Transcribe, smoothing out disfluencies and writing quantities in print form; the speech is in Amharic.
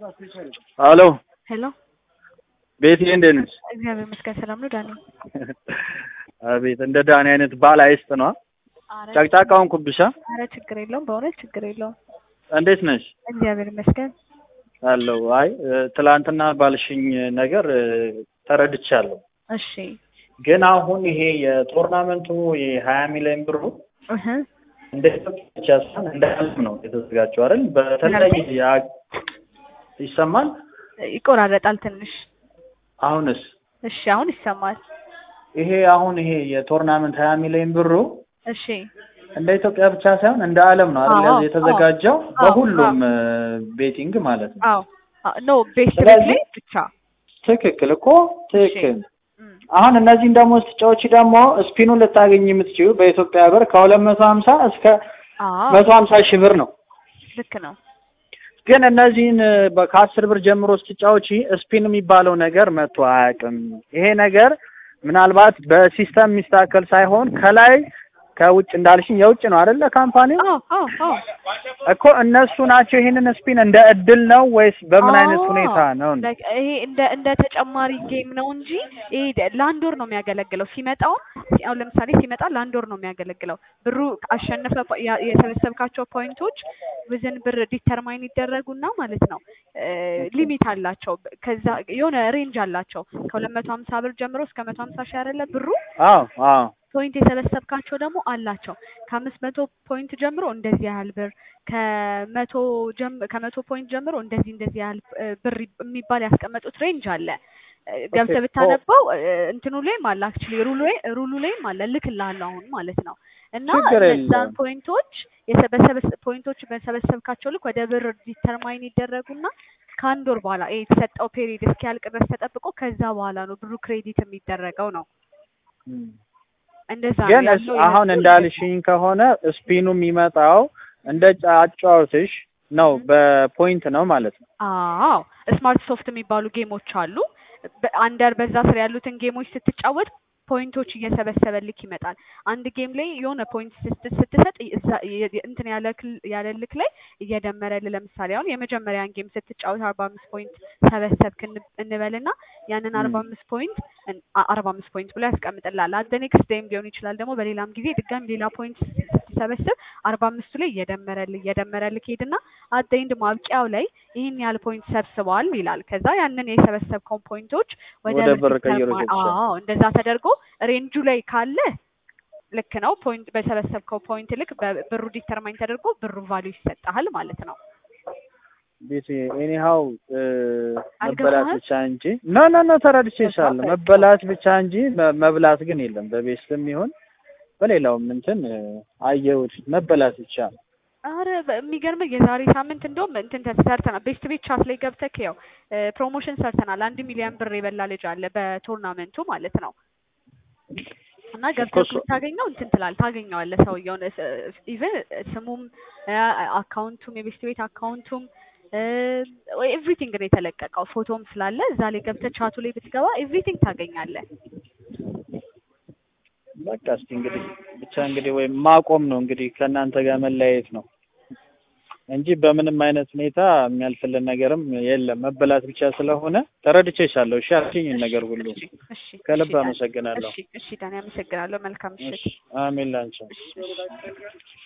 ሄሎ ሄሎ ቤቲ እንዴት ነሽ? እግዚአብሔር ይመስገን ሰላም ነው ዳኒ። አቤት እንደ ዳኒ አይነት ባል አይስጥ ነው። ጫቅጫቃውን ኩብሻ። ኧረ ችግር የለውም በእውነት ችግር የለውም። እንዴት ነሽ? እግዚአብሔር ይመስገን። አለው አይ ትላንትና ባልሽኝ ነገር ተረድቻለሁ። እሺ ግን አሁን ይሄ የቶርናመንቱ የ20 ሚሊዮን ብሩ እንደ ብቻ ሳይሆን እንደ ዓለም ነው የተዘጋጀው አይደል? በተለያየ ይሰማል? ይቆራረጣል ትንሽ። አሁንስ? እሺ አሁን ይሰማል። ይሄ የቶርናመንት 20 ሚሊዮን ብሩ እሺ እንደ ኢትዮጵያ ብቻ ሳይሆን እንደ ዓለም ነው አይደል የተዘጋጀው በሁሉም ቤቲንግ ማለት ነው። አዎ ኖ ቤት ላይ ብቻ። ትክክል እኮ ትክክል። አሁን እነዚህን ደግሞ ስትጫወቺ ደግሞ ስፒኑን ልታገኝ የምትችይው በኢትዮጵያ ብር ከ250 እስከ 150 ሺህ ብር ነው። ልክ ነው። ግን እነዚህን ከ10 ብር ጀምሮ ስትጫወቺ ስፒን የሚባለው ነገር መጥቶ አያውቅም። ይሄ ነገር ምናልባት በሲስተም የሚስተካከል ሳይሆን ከላይ ከውጭ እንዳልሽኝ የውጭ ነው አይደለ ካምፓኒው? እኮ እነሱ ናቸው ይሄንን ስፒን እንደ እድል ነው ወይስ በምን አይነት ሁኔታ ነው? ይሄ እንደ ተጨማሪ ጌም ነው እንጂ ይሄ ለአንድ ወር ነው የሚያገለግለው። ሲመጣው አሁን ለምሳሌ ሲመጣ ለአንድ ወር ነው የሚያገለግለው። ብሩ አሸነፈ የሰበሰብካቸው ፖይንቶች ወዘን ብር ዲተርማይን ይደረጉና ማለት ነው ሊሚት አላቸው። ከዛ የሆነ ሬንጅ አላቸው ከ250 ብር ጀምሮ እስከ 150 ሺህ አይደለ ብሩ? አዎ ፖይንት የሰበሰብካቸው ደግሞ አላቸው ከ500 ፖይንት ጀምሮ እንደዚህ ያህል ብር ከመቶ ፖይንት ጀምሮ እንደዚህ ያህል ብር የሚባል ያስቀመጡት ሬንጅ አለ። ገብተህ ብታነበው እንትኑ ላይም አለ አክቹሊ ሩሉ ላይም አለ ልክልሃለሁ አሁን ማለት ነው። እና እነዛን ፖይንቶች በሰበሰብካቸው ልክ ወደ ብር ዲተርማይን ይደረጉና ከአንድ ወር በኋላ የተሰጠው ፔሪድ እስኪያልቅ ድረስ ተጠብቆ ከዛ በኋላ ነው ብሩ ክሬዲት የሚደረገው ነው። እንደዛ ግን አሁን እንዳልሽኝ ከሆነ ስፒኑ የሚመጣው እንደ አጫውትሽ ነው በፖይንት ነው ማለት ነው። አዎ ስማርት ሶፍት የሚባሉ ጌሞች አሉ። አንደር በዛ ስር ያሉትን ጌሞች ስትጫወት ፖይንቶች እየሰበሰበልክ ይመጣል። አንድ ጌም ላይ የሆነ ፖይንት ስትሰጥ እንትን ያለልክ ላይ እየደመረልህ ለምሳሌ አሁን የመጀመሪያን ጌም ስትጫወት 45 ፖይንት ሰበሰብክ እንበልና ያንን 45 ፖይንት ብሎ ያስቀምጥልሃል። አት ዘ ኔክስት ዴይም ሊሆን ይችላል ደግሞ በሌላም ጊዜ ድጋሚ ሌላ ፖይንት ስትሰበስብ 45 ላይ እየደመረልክ ሄድና አት ዘ ኤንድ ማብቂያው ላይ ይሄን ያህል ፖይንት ሰብስበዋል ይላል። ከዛ ያንን የሰበሰብከው ፖይንቶች ወደ ብር ቀይሮሽ እንደዛ ተደርጎ ሬንጁ ላይ ካለ ልክ ነው ፖይንት በሰበሰብከው ፖይንት ልክ በብሩ ዲተርማይን ተደርጎ ብሩ ቫልዩ ይሰጣል ማለት ነው። ቤት ኤኒሃው መበላት ብቻ እንጂ ኖ ተረድቼሻለሁ። መበላት ብቻ እንጂ መብላት ግን የለም። በቤስትም ይሁን በሌላውም እንትን አየሁት መበላት ብቻ። አረ የሚገርምህ የዛሬ ሳምንት እንደውም እንትን ተሰርተናል። ቤስት ቤት ቻት ላይ ገብተህ ያው ፕሮሞሽን ሰርተናል። 1 ሚሊዮን ብር የበላ ልጅ አለ በቶርናመንቱ ማለት ነው። እና ገብተህ ታገኘው እንትን ታገኘዋለህ ሰውየውን ኢቭን ስሙም አካውንቱም የቤስት ቤት አካውንቱም ኤቭሪቲንግ ነው የተለቀቀው። ፎቶም ስላለ እዛ ላይ ገብተህ ቻቱ ላይ ብትገባ ኤቭሪቲንግ ታገኛለህ። በቃ እስቲ እንግዲህ ወይ ማቆም ነው እንግዲህ ከእናንተ ጋር መለያየት ነው እንጂ በምንም አይነት ሁኔታ የሚያልፍልን ነገርም የለም። መበላት ብቻ ስለሆነ ተረድቼሻለሁ። እሺ አልሽኝ ነገር ሁሉ ከልብ አመሰግናለሁ። እሺ ዳኒ አመሰግናለሁ። መልካም ምሽት። አሜን ላንቺ።